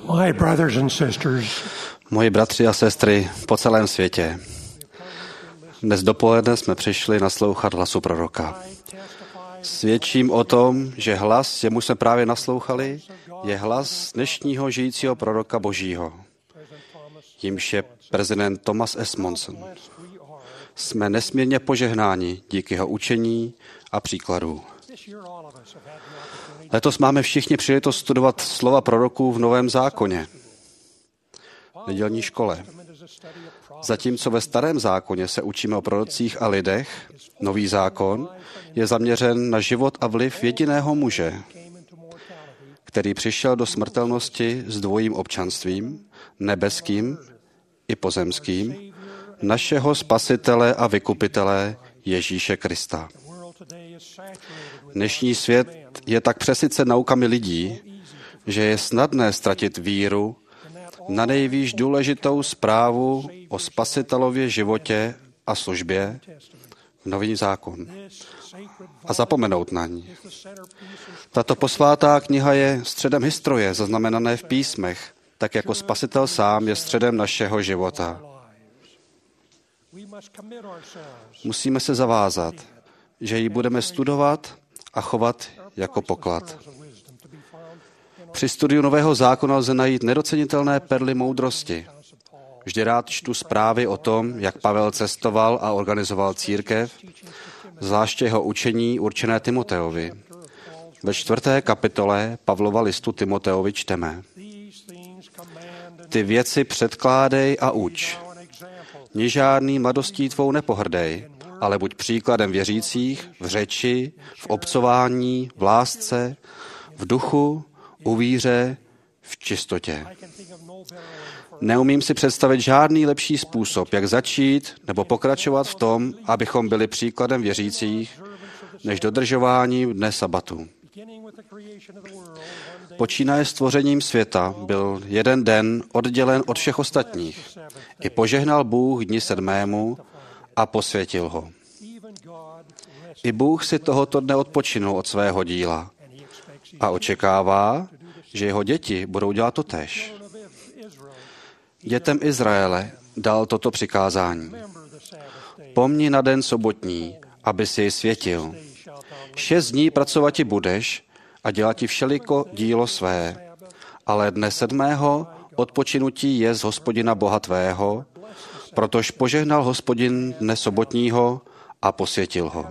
My brothers and sisters, Moji bratři a sestry po celém světě, dnes dopoledne jsme přišli naslouchat hlasu proroka. Svědčím o tom, že hlas, jemuž jsme právě naslouchali, je hlas dnešního žijícího proroka Božího, jímž je prezident Thomas S. Monson. Jsme nesmírně požehnáni díky jeho učení a příkladů. Letos máme všichni příležitost studovat slova proroků v Novém zákoně, v nedělní škole. Zatímco ve Starém zákoně se učíme o prorocích a lidech, Nový zákon je zaměřen na život a vliv jediného muže, který přišel do smrtelnosti s dvojím občanstvím, nebeským i pozemským, našeho spasitele a vykupitele Ježíše Krista. Dnešní svět je tak přesycen naukami lidí, že je snadné ztratit víru na nejvýš důležitou zprávu o spasitelově životě a službě v Nový zákon a zapomenout na ní. Tato posvátá kniha je středem historie, zaznamenané v písmech, tak jako Spasitel sám je středem našeho života. Musíme se zavázat, že ji budeme studovat a chovat jako poklad. Při studiu Nového zákona lze najít nedocenitelné perly moudrosti. Vždy rád čtu zprávy o tom, jak Pavel cestoval a organizoval církev, zvláště jeho učení určené Timoteovi. Ve 4. kapitole Pavlova listu Timoteovi čteme: Ty věci předkládej a uč. Ni žádný mladostí tvou nepohrdej, ale buď příkladem věřících v řeči, v obcování, v lásce, v duchu, u víře, v čistotě. Neumím si představit žádný lepší způsob, jak začít nebo pokračovat v tom, abychom byli příkladem věřících, než dodržování dne sabatu. Počínaje stvořením světa byl jeden den oddělen od všech ostatních. I požehnal Bůh dni 7. a posvětil ho. I Bůh si tohoto dne odpočinul od svého díla a očekává, že jeho děti budou dělat totéž. Dětem Izraele dal toto přikázání. Pomni na den sobotní, aby si jej světil. 6 dní pracovati budeš a dělati všeliko dílo své, ale dne 7. odpočinutí je z Hospodina Boha tvého, protože požehnal Hospodin dne sobotního a posvětil ho.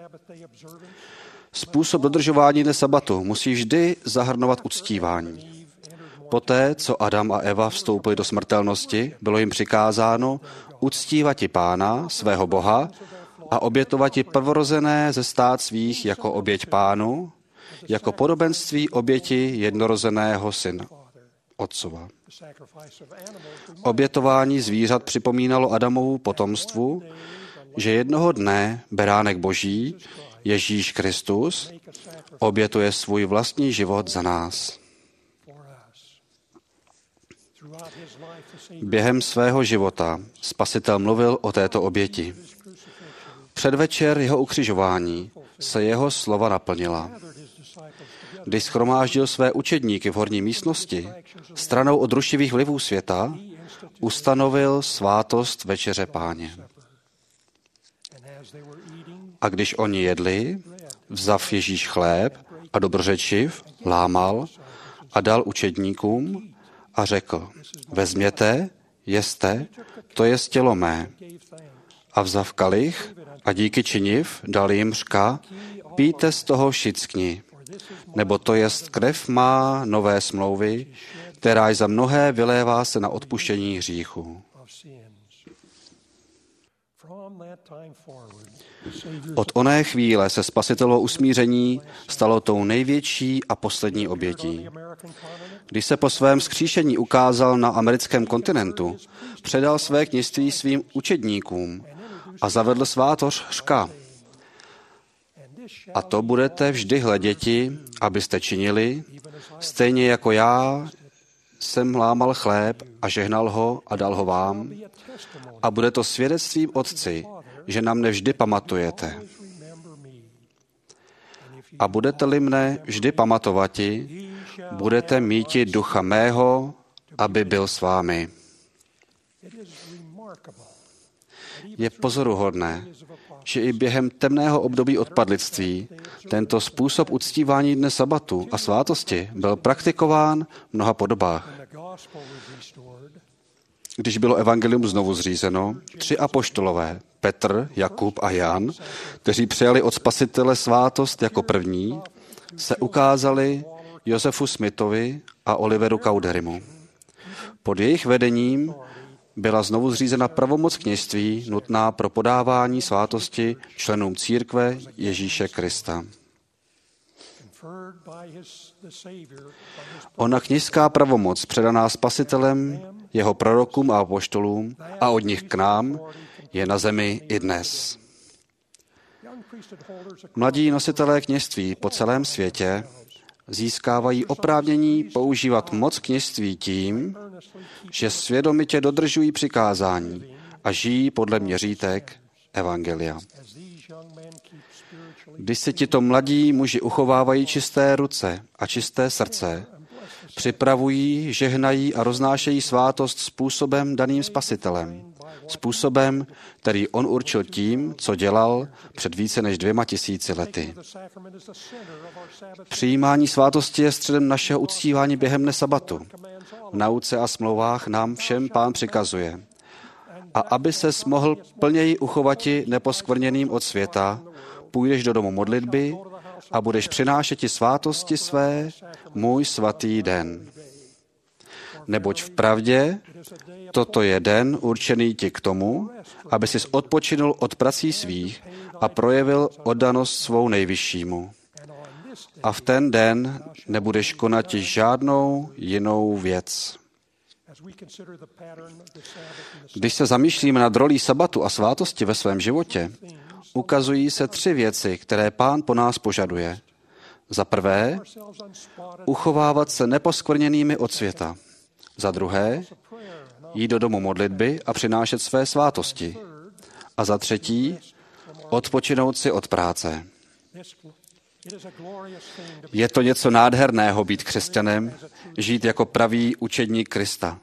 Způsob dodržování dne sabatu musí vždy zahrnovat uctívání. Poté, co Adam a Eva vstoupili do smrtelnosti, bylo jim přikázáno uctívati Pána, svého Boha, a obětovati prvorozené ze stát svých jako oběť Pánu, jako podobenství oběti jednorozeného syna otcova. Obětování zvířat připomínalo Adamovu potomstvu, že jednoho dne beránek Boží, Ježíš Kristus, obětuje svůj vlastní život za nás. Během svého života Spasitel mluvil o této oběti. Předvečer jeho ukřižování se jeho slova naplnila. Když shromáždil své učedníky v horní místnosti, stranou od rušivých vlivů světa, ustanovil svátost večeře Páně. A když oni jedli, vzav Ježíš chléb a dobrořečiv, lámal a dal učedníkům a řekl: Vezměte, jeste, to je tělo mé. A vzav kalich a díky činiv dal jim řka: Pijte z toho všichni, nebo to jest krev má nové smlouvy, která za mnohé vylévá se na odpuštění hříchu. Od oné chvíle se Spasitelovo usmíření stalo tou největší a poslední obětí. Když se po svém vzkříšení ukázal na americkém kontinentu, předal své kněžství svým učedníkům a zavedl svátoř řka. A to budete vždy hleděti, abyste činili, stejně jako já jsem lámal chléb a žehnal ho a dal ho vám, a bude to svědectvím Otci, že na mne vždy pamatujete. A budete-li mne vždy pamatovati, budete míti ducha mého aby byl s vámi. Je pozoruhodné, že i během temného období odpadlictví tento způsob uctívání dne sabatu a svátosti byl praktikován v mnoha podobách. Když bylo evangelium znovu zřízeno, 3 apoštolové, Petr, Jakub a Jan, kteří přijali od Spasitele svátost jako první, se ukázali Josefu Smithovi a Oliveru Cowderymu. Pod jejich vedením byla znovu zřízena pravomoc kněžství nutná pro podávání svátosti členům církve Ježíše Krista. Ona kněžská pravomoc předaná Spasitelem, jeho prorokům a apoštolům a od nich k nám je na zemi i dnes. Mladí nositelé kněžství po celém světě získávají oprávnění používat moc kněžství tím, že svědomitě dodržují přikázání a žijí podle měřítek evangelia. Když si tito mladí muži uchovávají čisté ruce a čisté srdce, připravují, žehnají a roznášejí svátost způsobem daným Spasitelem, způsobem, který on určil tím, co dělal před více než 2000 lety. Přijímání svátosti je středem našeho uctívání během dne sabatu. V nauce a smlouvách nám všem Pán přikazuje. A aby ses mohl plněji uchovati neposkvrněným od světa, půjdeš do domu modlitby a budeš přinášeti svátosti své můj svatý den. Neboť vpravdě toto je den určený ti k tomu, aby sis odpočinul od prací svých a projevil oddanost svou nejvyššímu. A v ten den nebudeš konat žádnou jinou věc. Když se zamýšlíme nad rolí sabatu a svátosti ve svém životě, ukazují se 3 věci, které Pán po nás požaduje. Za prvé, uchovávat se neposkvrněnými od světa. Za druhé, jít do domu modlitby a přinášet své svátosti. A za třetí, odpočinout si od práce. Je to něco nádherného být křesťanem, žít jako pravý učedník Krista.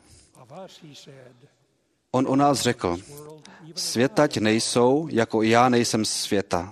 On o nás řekl, světať nejsou, jako i já nejsem světa.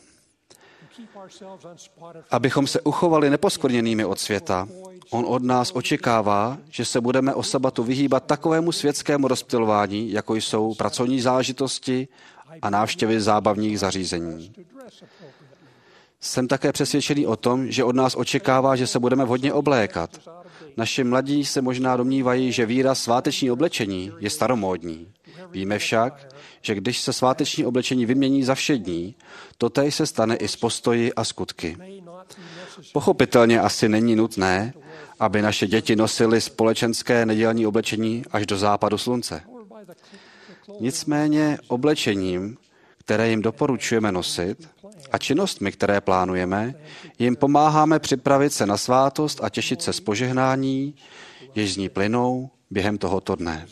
Abychom se uchovali neposkvrněnými od světa, on od nás očekává, že se budeme o sabatu vyhýbat takovému světskému rozptylování, jako jsou pracovní záležitosti a návštěvy zábavních zařízení. Jsem také přesvědčený o tom, že od nás očekává, že se budeme vhodně oblékat. Naši mladí se možná domnívají, že výraz sváteční oblečení je staromódní. Víme však, že když se sváteční oblečení vymění za všední, totéž se stane i s postoji a skutky. Pochopitelně asi není nutné, aby naše děti nosily společenské nedělní oblečení až do západu slunce. Nicméně oblečením, které jim doporučujeme nosit, a činnostmi, které plánujeme, jim pomáháme připravit se na svátost a těšit se z požehnání, jež z ní plynou během tohoto dne.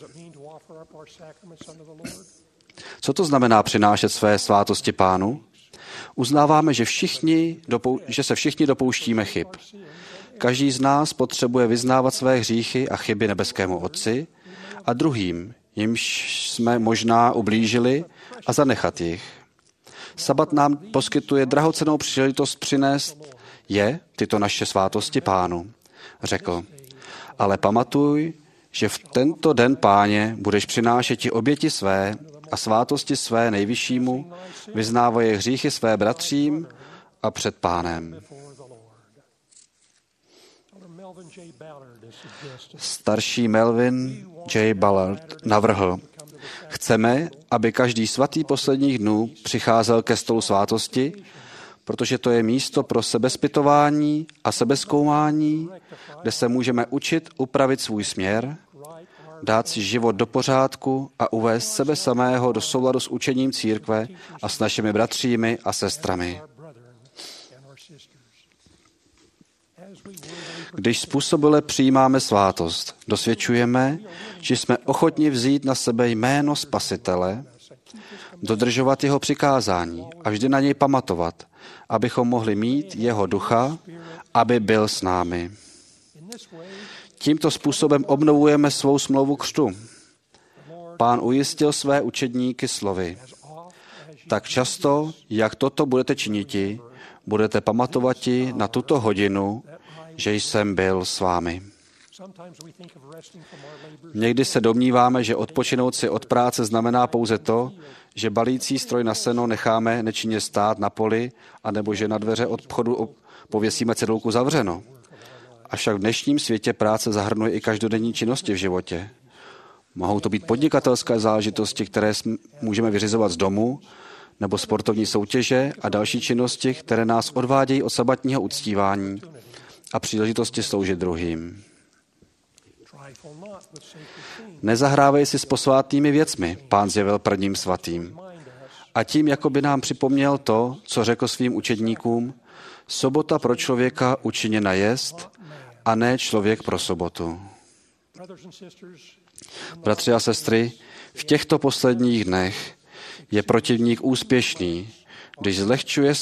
Co to znamená přinášet své svátosti Pánu? Uznáváme, že se všichni dopouštíme chyb. Každý z nás potřebuje vyznávat své hříchy a chyby nebeskému Otci a druhým, jimž jsme možná ublížili, a zanechat jich. Sabat nám poskytuje drahocennou příležitost přinést tyto naše svátosti Pánu. Řekl, ale pamatuj, že v tento den, Páně, budeš přinášet ti oběti své a svátosti své nejvyššímu, vyznávaje hříchy své bratřím a před Pánem. Starší Melvin J. Ballard navrhl, chceme, aby každý svatý posledních dnů přicházel ke stolu svátosti, protože to je místo pro sebezpytování a sebezkoumání, kde se můžeme učit upravit svůj směr, dát si život do pořádku a uvést sebe samého do souladu s učením církve a s našimi bratřími a sestrami. Když způsobile přijímáme svátost, dosvědčujeme, že jsme ochotni vzít na sebe jméno Spasitele, dodržovat jeho přikázání a vždy na něj pamatovat, abychom mohli mít jeho ducha, aby byl s námi. Tímto způsobem obnovujeme svou smlouvu křtu. Pán ujistil své učedníky slovy. Tak často, jak toto budete činiti, budete pamatovati na tuto hodinu, že jsem byl s vámi. Někdy se domníváme, že odpočinout si od práce znamená pouze to, že balící stroj na seno necháme nečinně stát na poli, anebo že na dveře obchodu pověsíme cedulku zavřeno. Avšak v dnešním světě práce zahrnuje i každodenní činnosti v životě. Mohou to být podnikatelské záležitosti, které můžeme vyřizovat z domu, nebo sportovní soutěže a další činnosti, které nás odvádějí od sabatního uctívání a příležitosti sloužit druhým. Nezahrávej si s posvátnými věcmi, Pán zjevil před ním svatým. A tím jako by nám připomněl to, co řekl svým učedníkům, sobota pro člověka učiněna jest, a ne člověk pro sobotu. Bratři a sestry, v těchto posledních dnech je protivník úspěšný, když zlehčujeme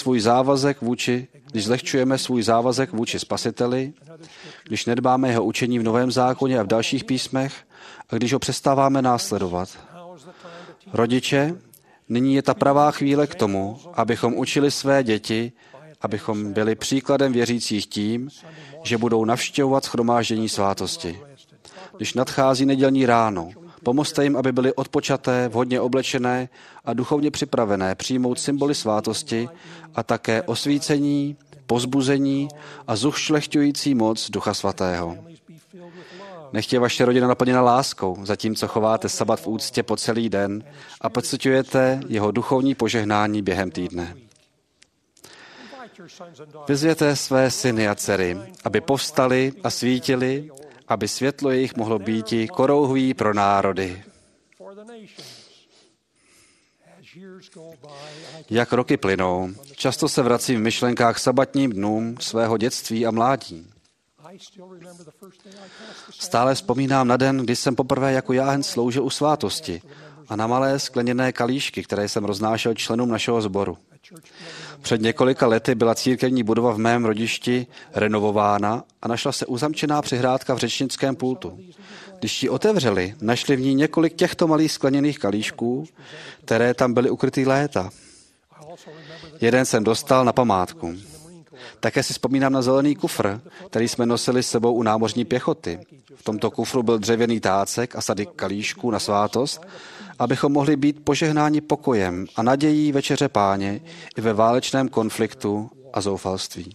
svůj závazek vůči Spasiteli, když nedbáme jeho učení v Novém zákoně a v dalších písmech a když ho přestáváme následovat. Rodiče, nyní je ta pravá chvíle k tomu, abychom učili své děti, abychom byli příkladem věřících tím, že budou navštěvovat shromáždění svátosti. Když nadchází nedělní ráno, pomozte jim, aby byli odpočaté, vhodně oblečené a duchovně připravené přijmout symboly svátosti a také osvícení, povzbuzení a zušlechťující moc Ducha Svatého. Nechť je vaše rodina naplněna láskou, zatímco chováte sabat v úctě po celý den a pociťujete jeho duchovní požehnání během týdne. Vyzvěte své syny a dcery, aby povstali a svítili, aby světlo jejich mohlo býti korouhví pro národy. Jak roky plynou, často se vracím v myšlenkách sabatním dnům svého dětství a mládí. Stále vzpomínám na den, kdy jsem poprvé jako jáhen sloužil u svátosti a na malé skleněné kalíšky, které jsem roznášel členům našeho sboru. Před několika lety byla církevní budova v mém rodišti renovována a našla se uzamčená přihrádka v řečnickém pultu. Když ji otevřeli, našli v ní několik těchto malých skleněných kalíšků, které tam byly ukrytý léta. Jeden jsem dostal na památku. Také si vzpomínám na zelený kufr, který jsme nosili s sebou u námořní pěchoty. V tomto kufru byl dřevěný tácek a sady kalíšků na svátost, abychom mohli být požehnáni pokojem a nadějí večeře Páně i ve válečném konfliktu a zoufalství.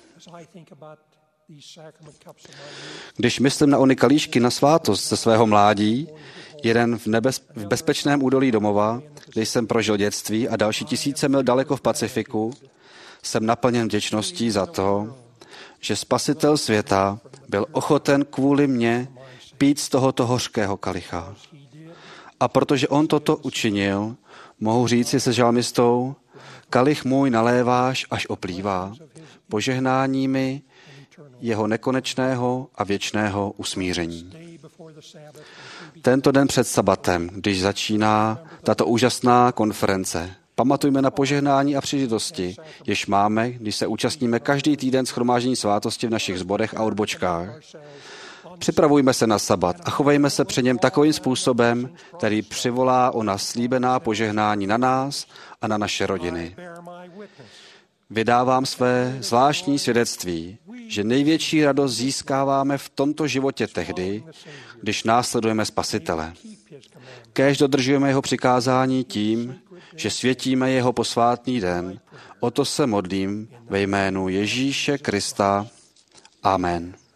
Když myslím na ony kalíšky na svátost ze svého mládí, jeden v bezpečném údolí domova, kde jsem prožil dětství a další tisíce mil daleko v Pacifiku, jsem naplněn vděčností za to, že Spasitel světa byl ochoten kvůli mně pít z tohoto hořkého kalicha. A protože on toto učinil, mohu říci se žalmistou, kalich můj naléváš, až oplývá, požehnáními jeho nekonečného a věčného usmíření. Tento den před sabatem, když začíná tato úžasná konference, pamatujme na požehnání a příležitosti, jež máme, když se účastníme každý týden shromáždění svátosti v našich sborech a odbočkách. Připravujme se na sabat a chovejme se při něm takovým způsobem, který přivolá ona slíbená požehnání na nás a na naše rodiny. Vydávám své zvláštní svědectví, že největší radost získáváme v tomto životě tehdy, když následujeme Spasitele. Kéž dodržujeme jeho přikázání tím, že světíme jeho posvátný den. O to se modlím ve jménu Ježíše Krista. Amen.